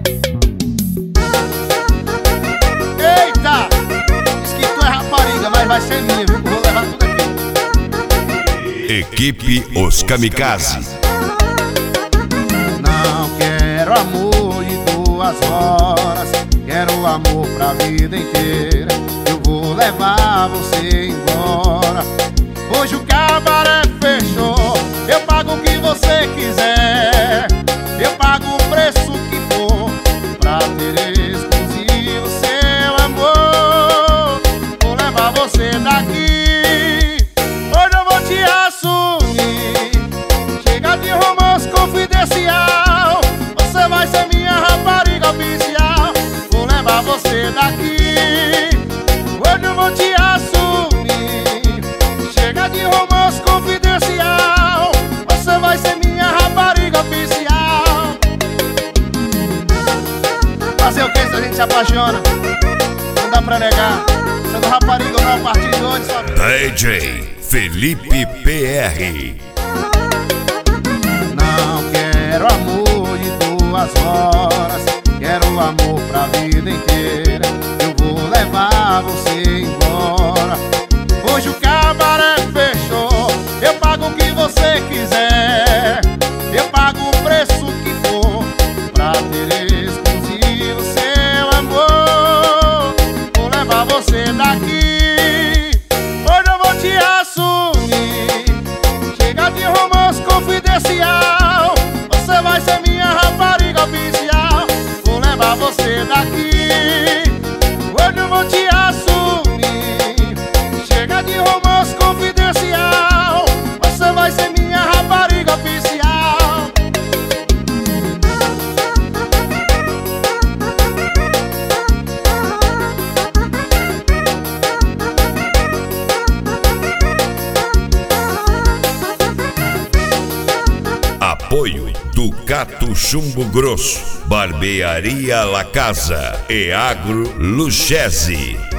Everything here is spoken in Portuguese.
Eita! Diz que tu é rapariga, mas vai ser minha, viu? Vou levar tudo aqui. Equipe Os Kamikaze. Não quero amor de 2 horas, quero amor pra vida inteira. Eu vou levar você embora. Hoje o cabaré fechou, eu pago o que você quiser. Eu pago o preço que for pra ter exclusivo seu amor. Vou levar você daqui, hoje eu vou te assumir. Chega de romance confidencial, você vai ser minha rapariga oficial. Vou levar você daqui, hoje eu vou te assumir. Chega de romance confidencial, você vai ser minha rapariga oficial. Fazer o que se a gente se apaixona? Não dá pra negar. Sendo rapariga ou não, a partir de hoje só... DJ Felipe PR. Não quero amor de 2 horas, quero amor pra vida inteira. Eu vou levar você embora. Hoje o cabaré fechou, eu pago o que você quiser. Eu pago o preço que for pra ter exclusivo seu amor. Vou levar você daqui, hoje eu vou te assumir. Chega de romance confidencial, você vai ser minha rapariga oficial. Vou levar você daqui, hoje eu vou te assumir. Chega de romance confidencial, você vai ser minha rapariga oficial. Apoio Ducato Chumbo Grosso, Barbearia La Casa e Agro Luchese.